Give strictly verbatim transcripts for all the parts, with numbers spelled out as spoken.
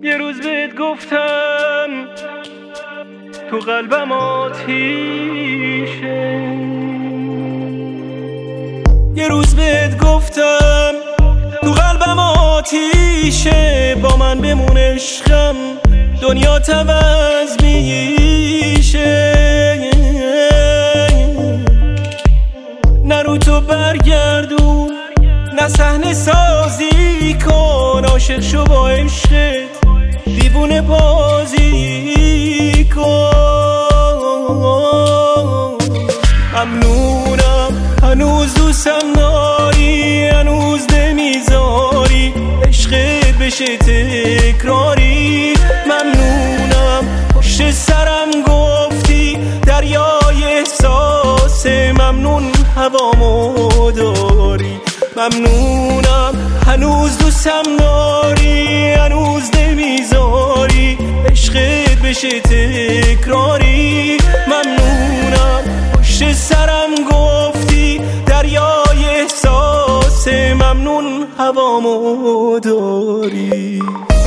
یه روز بهت گفتم تو قلبم آتیشه، یه روز بهت گفتم تو قلبم آتیشه، با من بمون عشقم دنیا عوض میشه. نرو تو برگردون، نه صحنه سازی کن، عاشق شو با عشقت دیوونه بازی کن. ممنونم هنوز دوستم داری، هنوز نمیذاری عشقت بشه تکراری. ممنونم پشت سرم گفتی دریای احساس، ممنون هوامو داری. ممنونم هنوز دوستم داری، هنوز نمیذاری عشقت بشه تکراری. ممنونم پشت سرم گفتی دریای احساس، ممنون هوامو داری.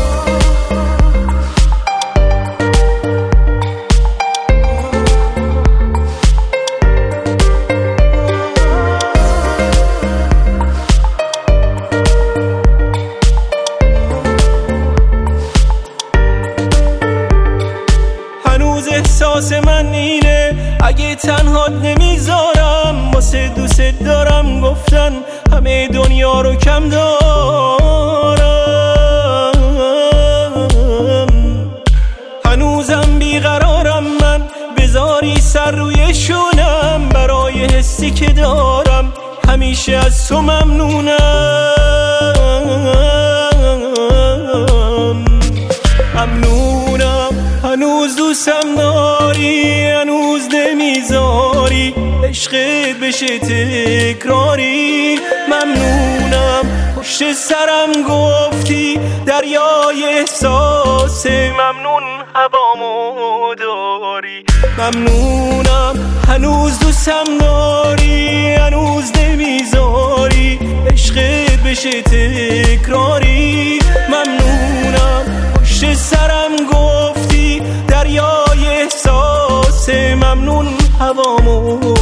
احساس من اینه اگه تنهات نمیذارم، واسه دوست دارم گفتن همه دنیا رو کم دارم. هنوزم بیقرارم من، بذاری سر روی شونم، برای حسی که دارم همیشه از تو ممنونم. ممنونم هنوز دوستم داری، هنوز نمیذاری عشقت بشه تکراری. ممنونم پشت سرم گفتی دریای احساس، ممنون هوامو داری. ممنونم هنوز دوستم داری، هنوز نمیذاری عشقت بشه تکراری. ممنونم پشت سرم گفتی دریای احساس، ممنون هوامو